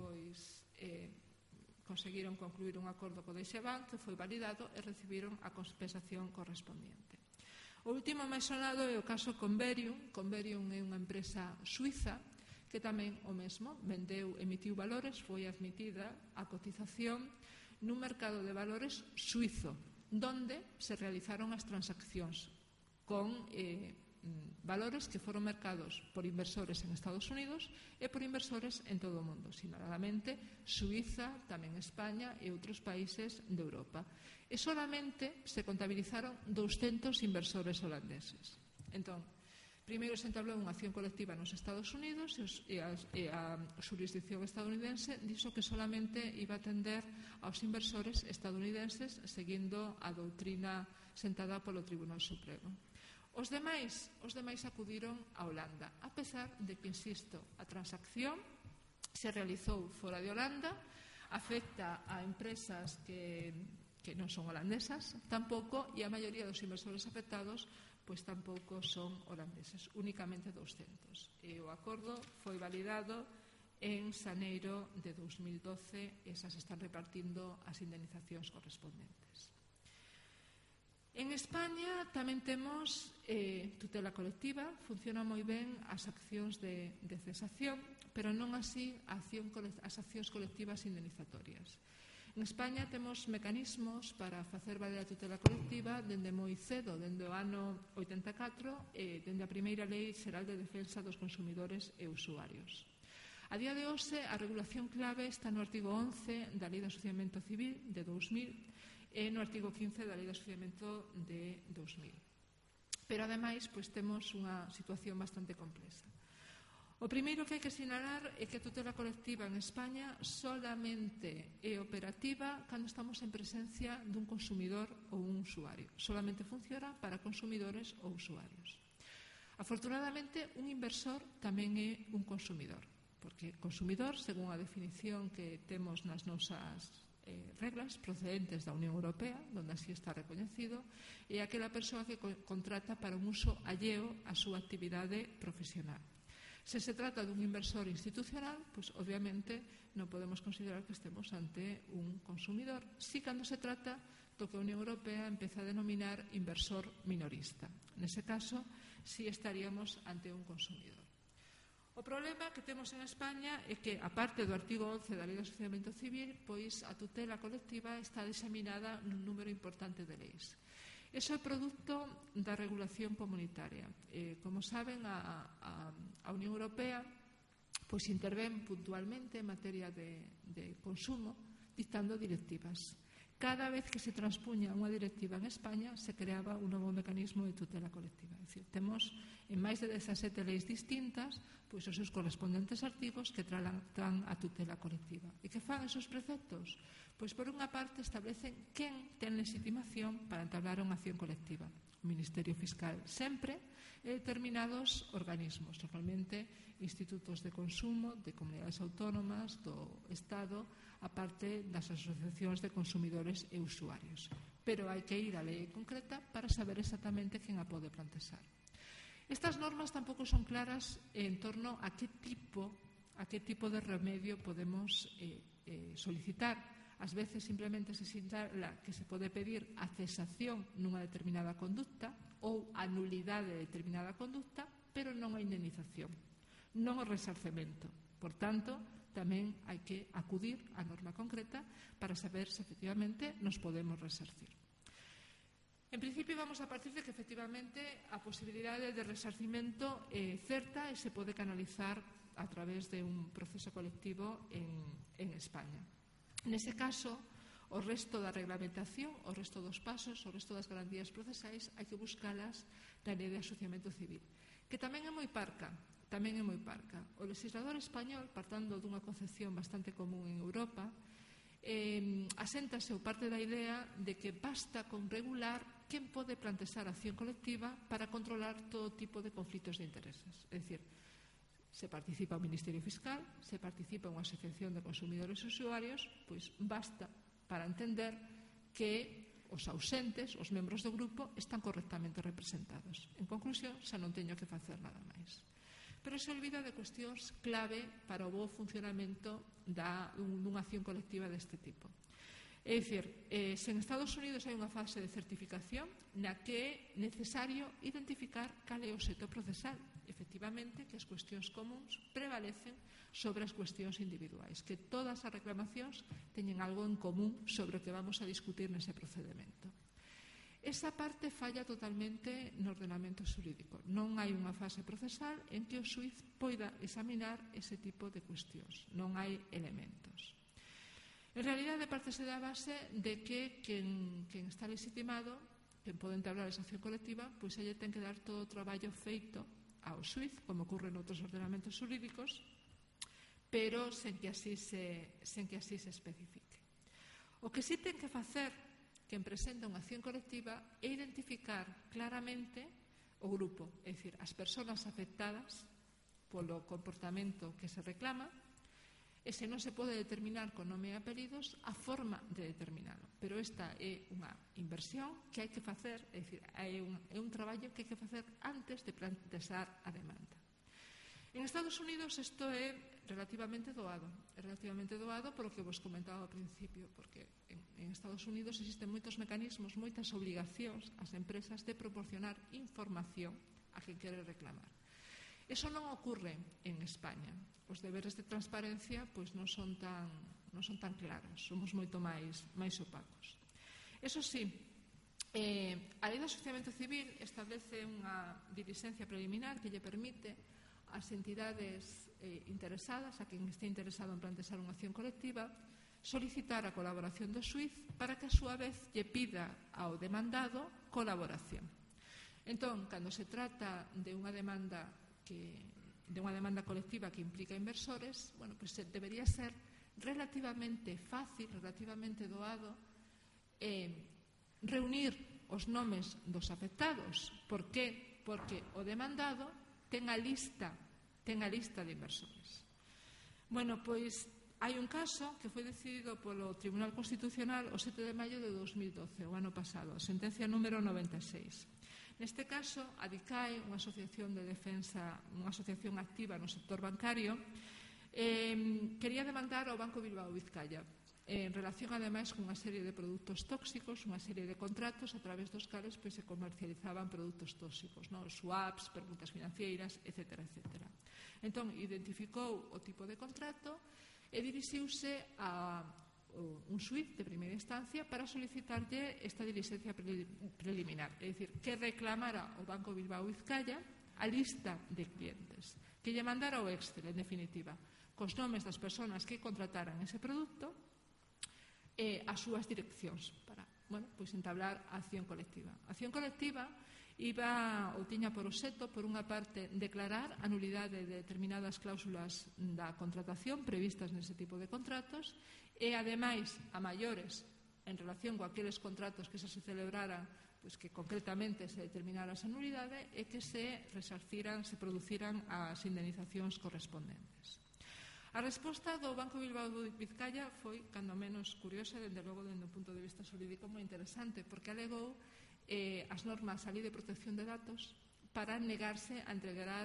conseguiron concluir un acordo co Deutsche Bank que foi validado e recibiron a compensación correspondiente. O último máis sonado é o caso Converium. Converium é unha empresa suiza que tamén o mesmo emitiu valores, foi admitida a cotización nun mercado de valores suizo, donde se realizaron as transaccións con valores que foron mercados por inversores en Estados Unidos e por inversores en todo o mundo, sinaladamente Suiza, tamén España e outros países de Europa. E solamente se contabilizaron 200 inversores holandeses. Entón, primeiro se entablou unha acción colectiva nos Estados Unidos e a xurisdicción estadounidense dixo que solamente iba a atender aos inversores estadounidenses seguindo a doutrina sentada polo Tribunal Supremo. Os demais acudiron a Holanda, a pesar de que, insisto, a transacción se realizou fora de Holanda, afecta a empresas que non son holandesas, tampouco, e a maioría dos inversores afectados pois tampouco son holandeses, únicamente 200. E o acordo foi validado en xaneiro de 2012 e xa se están repartindo as indemnizacións correspondentes. En España tamén temos tutela colectiva, funciona moi ben as accións de cesación, pero non así as accións colectivas indemnizatorias. En España temos mecanismos para facer valer a tutela colectiva dende moi cedo, dende o ano 84 e dende a primeira Lei Xeral de Defensa dos Consumidores e Usuarios. A día de hoxe, a regulación clave está no artigo 11 da Lei de Asociamento Civil de 2000 e no artigo 15 da Lei de Asociamento de 2000. Pero, ademais, temos unha situación bastante complexa. O primeiro que hai que sinalar é que a tutela colectiva en España solamente é operativa cando estamos en presencia dun consumidor ou un usuario. Solamente funciona para consumidores ou usuarios. Afortunadamente, un inversor tamén é un consumidor, porque consumidor, según a definición que temos nas nosas reglas procedentes da Unión Europea, onde así está recoñecido, é aquela persoa que contrata para un uso alleo á súa actividade profesional. Se se trata dun inversor institucional, pois obviamente non podemos considerar que estemos ante un consumidor. Si cando se trata do que a Unión Europea empeza a denominar inversor minorista. Nese caso, si estaríamos ante un consumidor. O problema que temos en España é que, a parte do artigo 11 da Lei de Asociamento Civil, pois a tutela colectiva está diseminada nun número importante de leis. Iso é produto da regulación comunitaria. Como saben, a Unión Europea pois intervén puntualmente en materia de consumo dictando directivas. Cada vez que se transpunha unha directiva en España se creaba un novo mecanismo de tutela colectiva. É dicir, temos en máis de 17 leis distintas pois os seus correspondentes artigos que tratan a tutela colectiva. E que fan esos preceptos? Pois por unha parte establecen quen ten legitimación para entablar unha acción colectiva. O Ministerio Fiscal sempre e determinados organismos, normalmente institutos de consumo, de comunidades autónomas, do Estado, a parte das asociacións de consumidores e usuarios. Pero hai que ir á lei concreta para saber exactamente quen a pode plantexar. Estas normas tampouco son claras en torno a que tipo de remedio podemos solicitar. Ás veces simplemente se sinala que se pode pedir a cesación nunha determinada conducta ou a nulidade de determinada conducta, pero non a indemnización, non o resarcemento. Por tanto, tamén hai que acudir á norma concreta para saber se efectivamente nos podemos resarcir. En principio, vamos a partir de que efectivamente a posibilidade de resarcimento é certa e se pode canalizar a través de un proceso colectivo en España. Nese caso, o resto da reglamentación, o resto dos pasos, o resto das garantías procesais hai que buscalas na Lei de Asociamento Civil, que tamén é moi parca. O legislador español, partando dunha concepción bastante común en Europa, aséntase ou parte da idea de que basta con regular quen pode plantexar acción colectiva para controlar todo tipo de conflitos de intereses. É dicir, se participa o Ministerio Fiscal, se participa unha asociación de consumidores e usuarios, pois basta para entender que os ausentes, os membros do grupo, están correctamente representados. En conclusión, xa non teño que facer nada máis. Pero se olvida de cuestións clave para o bo funcionamento dunha acción colectiva deste tipo. É dicir, se en Estados Unidos hai unha fase de certificación na que é necesario identificar cal é o obxecto procesal, efectivamente, que as cuestións comuns prevalecen sobre as cuestións individuais, que todas as reclamacións teñen algo en común sobre o que vamos a discutir nese procedimento. Esa parte falla totalmente no ordenamento xurídico. Non hai unha fase procesal en que o xuíz poida examinar ese tipo de cuestións. Non hai elementos. En realidade, partese da base de que quen está legitimado, quen pode entablar esa acción colectiva, pois elle ten que dar todo o traballo feito ao xuíz, como ocorre noutros ordenamentos xurídicos, pero sen que así se especifique. O que sí ten que facer quen presenta unha acción colectiva é identificar claramente o grupo, é dicir, as persoas afectadas polo comportamento que se reclama, e se non se pode determinar con nome e apelidos a forma de determinalo. Pero esta é unha inversión que hai que facer, é dicir, é un traballo que hai que facer antes de plantexar a demanda. En Estados Unidos isto é relativamente doado. É relativamente doado polo que vos comentaba ao principio, porque en Estados Unidos existen moitos mecanismos, moitas obligacións ás empresas de proporcionar información a quen quere reclamar. Eso non ocorre en España. Os deberes de transparencia pois non son tan claros, somos moito máis opacos. Eso sí, a Lei de Asociamento Civil establece unha dilixencia preliminar que lle permite ás entidades interesadas, a quen este interesado en plantexar unha acción colectiva, solicitar a colaboración do xuíz para que a súa vez lle pida ao demandado colaboración. Entón, cando se trata de unha demanda colectiva que implica inversores, debería ser relativamente fácil, relativamente doado reunir os nomes dos afectados. Por qué? Porque o demandado ten a lista de inversores. Hai un caso que foi decidido polo Tribunal Constitucional o 7 de maio de 2012, o ano pasado, a sentencia número 96. Neste caso, a DICAE, unha asociación de defensa, unha asociación activa no sector bancario, quería demandar ao Banco Bilbao Vizcaya en relación, ademais, con unha serie de produtos tóxicos, unha serie de contratos a través dos cales se comercializaban produtos tóxicos, swaps, permutas financeiras, etc. Entón, identificou o tipo de contrato e dirixiuse a un xuíz de primeira instancia para solicitarlle esta diligencia preliminar, é dicir, que reclamara o Banco Bilbao Vizcaya a lista de clientes, que lle mandara o Excel, en definitiva, cos nomes das persoas que contrataran ese produto e as súas direccións para entablar a acción colectiva. A acción colectiva tiña por obxecto, por unha parte, declarar a nulidade de determinadas cláusulas da contratación previstas nese tipo de contratos e, ademais, a maiores, en relación con aqueles contratos que se celebraran, que concretamente se determinara esa nulidade e que se resarciran, se produciran as indemnizacións correspondentes. A resposta do Banco Bilbao Vizcaya foi, cando menos, curiosa, dende logo, dende un punto de vista xurídico moi interesante, porque alegou as normas a Lei de Protección de Datos para negarse a entregar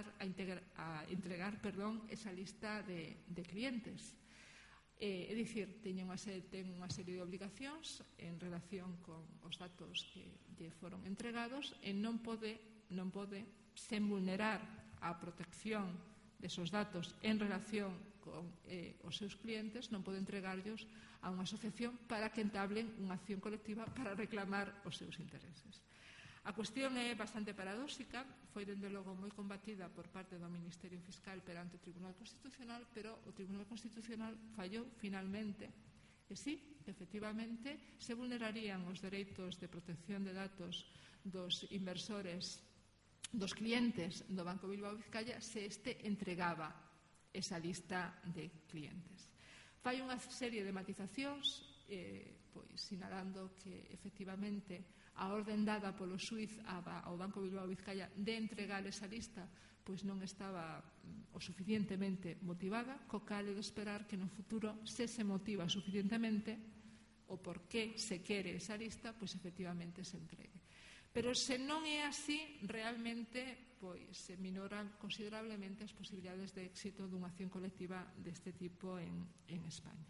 esa lista de clientes. É dicir, ten unha serie de obligacións en relación con os datos que lle foron entregados e non pode, sen vulnerar a protección desos datos en relación con os seus clientes, non pode entregarlos a unha asociación para que entablen unha acción colectiva para reclamar os seus intereses. A cuestión é bastante paradóxica, foi dende logo moi combatida por parte do Ministerio Fiscal perante o Tribunal Constitucional, pero o Tribunal Constitucional fallou finalmente e sí, efectivamente, se vulnerarían os dereitos de protección de datos dos inversores, dos clientes do Banco Bilbao Vizcaya se este entregaba esa lista de clientes. Fai unha serie de matizacións, sinalando que, efectivamente, a orden dada polo xuíz ao Banco Bilbao Vizcaya de entregar esa lista non estaba o suficientemente motivada, co cal é de esperar que no futuro, se motiva suficientemente o por que se quere esa lista, efectivamente se entregue. Pero se non é así, realmente se minoran considerablemente as posibilidades de éxito dunha acción colectiva deste tipo en España.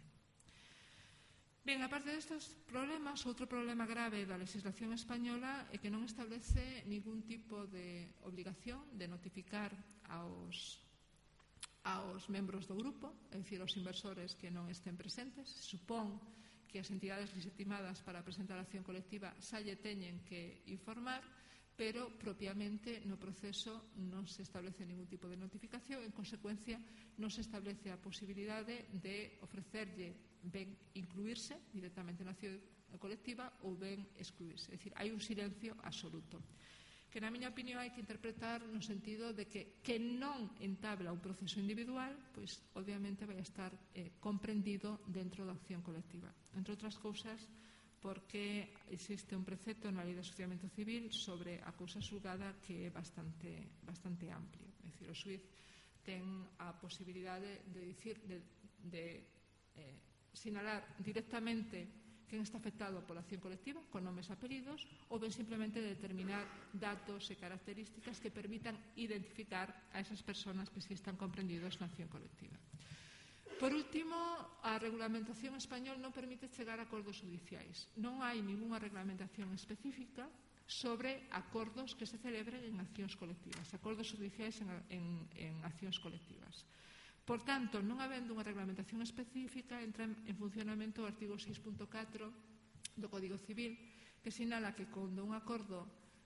Ben, aparte destes problemas, outro problema grave da legislación española é que non establece ningún tipo de obligación de notificar aos membros do grupo, é dicir, aos inversores que non estén presentes. Se supón que as entidades legitimadas para presentar a acción colectiva xa lle teñen que informar, pero propiamente no proceso non se establece ningún tipo de notificación, en consecuencia non se establece a posibilidade de ofrecerlle ben incluirse directamente na acción colectiva ou ben excluirse. É dicir, hai un silencio absoluto que, na miña opinión, hai que interpretar no sentido de que non entabla un proceso individual, obviamente vai estar comprendido dentro da acción colectiva. Entre outras cousas, porque existe un precepto na Lei de Asociamento Civil sobre a cousa xulgada que é bastante amplio. É dicir, o xuíz ten a posibilidade de sinalar directamente quen está afectado pola acción colectiva, con nomes e apelidos, ou ben simplemente determinar datos e características que permitan identificar a esas persoas que si están comprendidos na acción colectiva. Por último, a regulamentación español non permite chegar a acordos judiciais. Non hai ningunha regulamentación específica sobre acordos que se celebren en accións colectivas, acordos judiciais en accións colectivas. Por tanto, non habendo unha regulamentación específica, entra en funcionamento o artigo 6.4 do Código Civil, que sinala que cando un acordo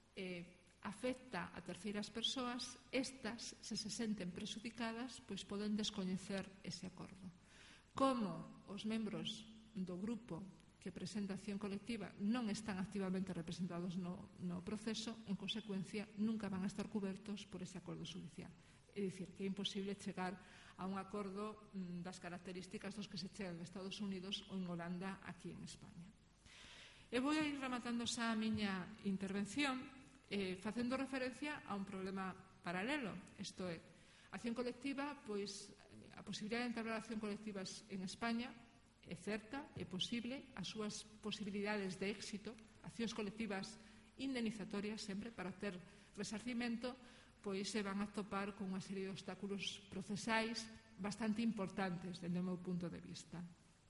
afecta a terceiras persoas, estas, se senten prexudicadas, poden descoñecer ese acordo. Como os membros do grupo que presenta a acción colectiva non están activamente representados no proceso, en consecuencia, nunca van a estar cobertos por ese acordo judicial. É dicir, que é imposible chegar a un acordo das características dos que se chegan en Estados Unidos ou en Holanda aquí en España. E vou ir rematando xa a miña intervención facendo referencia a un problema paralelo, isto é, a acción colectiva, pois a posibilidade de entablar acción colectivas en España é certa, é posible, as súas posibilidades de éxito, accións colectivas indemnizatorias sempre para ter resarcimento, pois se van a topar con unha serie de obstáculos procesais bastante importantes dende o meu punto de vista.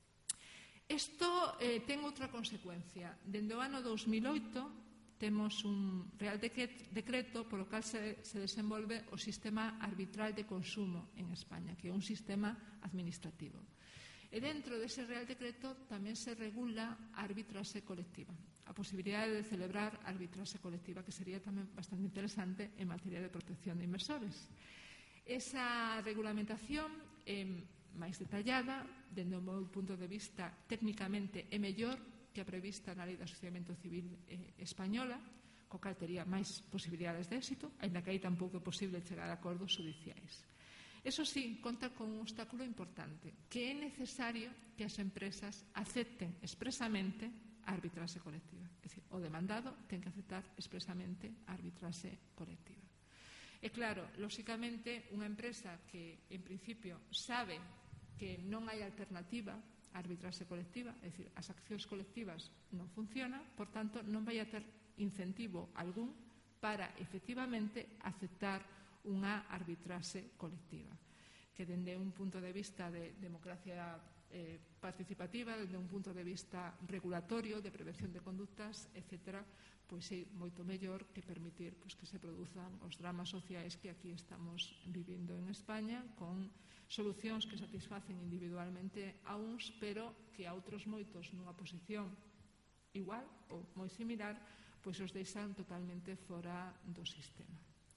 Isto ten outra consecuencia. Dende o ano 2008 temos un Real Decreto polo cal se desenvolve o sistema arbitral de consumo en España, que é un sistema administrativo. E dentro dese Real Decreto tamén se regula a arbitraxe colectiva, a posibilidade de celebrar a arbitraxe colectiva, que sería tamén bastante interesante en materia de protección de inversores. Esa regulamentación é máis detallada, dende o meu punto de vista técnicamente é mellor que a prevista na Lei de Asociamento Civil española, co cal tería máis posibilidades de éxito, ainda que aí tampouco é posible chegar a acordos judiciais. Eso sí, conta con un obstáculo importante, que é necesario que as empresas acepten expresamente a arbitraxe colectiva. É dicir, o demandado ten que aceptar expresamente a arbitraxe colectiva. E claro, lóxicamente, unha empresa que, en principio, sabe que non hai alternativa á arbitraxe colectiva, é dicir, as accións colectivas non funcionan, por tanto, non vai a ter incentivo algún para, efectivamente, aceptar unha arbitraxe colectiva, que dende un punto de vista de democracia participativa, dende un punto de vista regulatorio, de prevención de conductas, etc., pois é moito mellor que permitir que se produzan os dramas sociais que aquí estamos vivindo en España, con solucións que satisfacen individualmente a uns, pero que a outros moitos nunha posición igual ou moi similar, pois os deixan totalmente fora do sistema.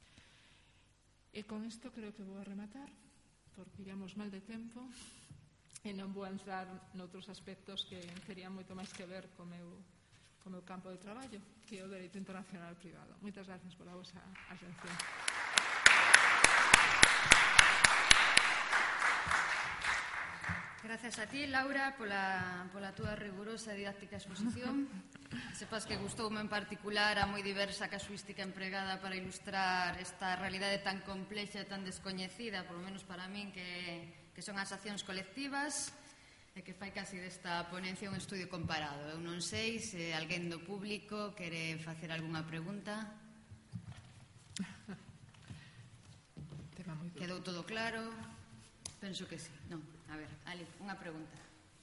E con isto creo que vou a rematar, porque íamos mal de tempo e non vou a entrar noutros aspectos que terían moito máis que ver co meu campo de traballo, que é o dereito internacional privado. Moitas gracias pola vosa atención. Gracias a ti, Laura, pola túa rigurosa e didáctica exposición. Sepas que gustoume en particular a moi diversa casuística empregada para ilustrar esta realidade tan complexa e tan descoñecida, polo menos para min, que son as accións colectivas, e que fai casi desta ponencia un estudio comparado. Eu non sei se alguén do público quere facer algunha pregunta. Quedou todo claro? Penso que sí. Non. A ver, Ali, unha pregunta.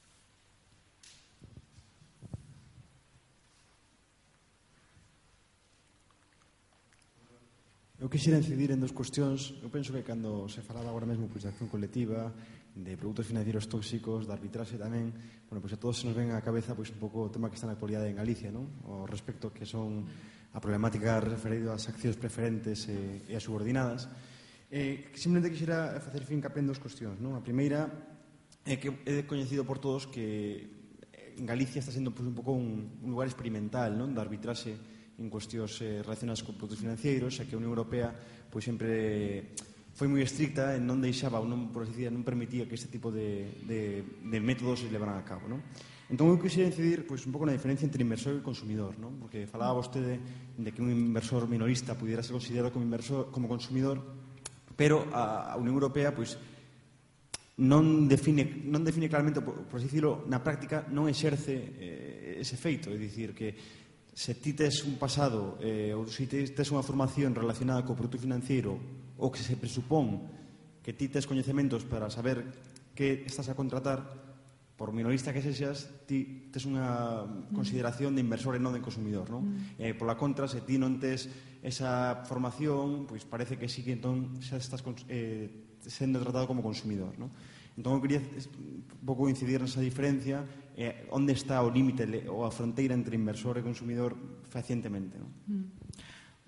Eu quixera incidir en dos cuestións. Eu penso que cando se falaba agora mesmo de acción colectiva, de produtos financieros tóxicos, de arbitraxe tamén, pois a todos se nos ven á cabeza un pouco o tema que está na actualidade en Galicia, non? O respecto que son a problemática referida ás accións preferentes e as subordinadas. Simplemente quixera facer hincapié en dos cuestións, non? A primeira é que é coñecido por todos que en Galicia está sendo un pouco un lugar experimental, non? Da arbitraxe en cuestións relacionadas con produtos financeiros, e que a Unión Europea sempre foi moi estricta e non deixaba ou non permitía que este tipo de métodos se levaran a cabo, non? Entón eu quixera incidir un pouco na diferencia entre inversor e consumidor, non? Porque falaba vostede de que un inversor minorista pudiera ser considerado como consumidor, pero a Unión Europea non define claramente, por así dicirlo, na práctica non exerce ese feito, é dicir que se ti tes un pasado ou se ti tes unha formación relacionada co produto financiero ou que se presupón que ti tes coñecementos para saber que estás a contratar, por minorista que sexas, ti tes unha consideración de inversor e non de consumidor, non? Pola contra, se ti non tes esa formación, pois parece que sí que entón xa estás sendo tratado como consumidor, non? Entón eu quería un pouco incidir nesa diferencia, onde está o límite ou a fronteira entre inversor e consumidor fehacientemente, non?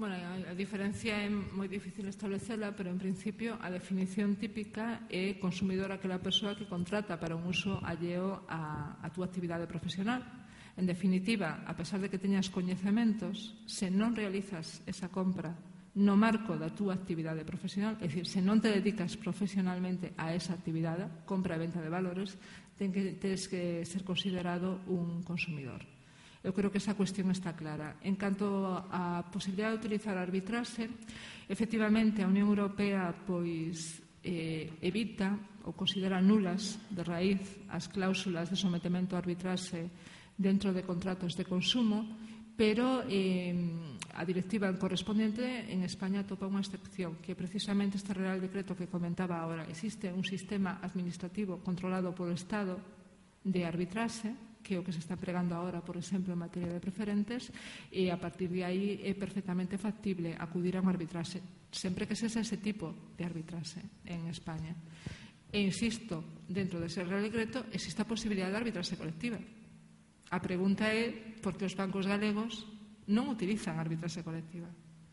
Bueno, a diferencia é moi difícil establecela, pero en principio a definición típica é consumidor aquela persoa que contrata para un uso alleo a túa actividade profesional. En definitiva, a pesar de que teñas coñecementos, se non realizas esa compra no marco da túa actividade profesional, é dicir, se non te dedicas profesionalmente a esa actividade, compra e venta de valores, tens que ser considerado un consumidor. Eu creo que esa cuestión está clara. En canto á posibilidade de utilizar a arbitraxe, efectivamente a Unión Europea evita ou considera nulas de raíz as cláusulas de sometemento a arbitraxe dentro de contratos de consumo, pero a directiva correspondiente en España atopa unha excepción, que é precisamente este Real Decreto que comentaba agora. Existe un sistema administrativo controlado polo Estado de arbitraxe, que é o que se está empregando agora, por exemplo, en materia de preferentes, e a partir de aí é perfectamente factible acudir a un arbitraxe, sempre que sexa ese tipo de arbitraxe en España. E insisto, dentro dese Real Decreto existe a posibilidade de arbitraxe colectiva. A pregunta é por que os bancos galegos non utilizan arbitraxe colectiva.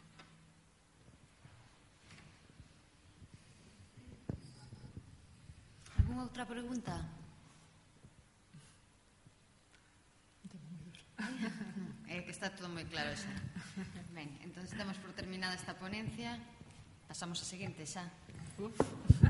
Alguna outra pregunta? É que está todo moi claro xa. Ben, entón, damos por terminada esta ponencia. Pasamos a seguinte xa.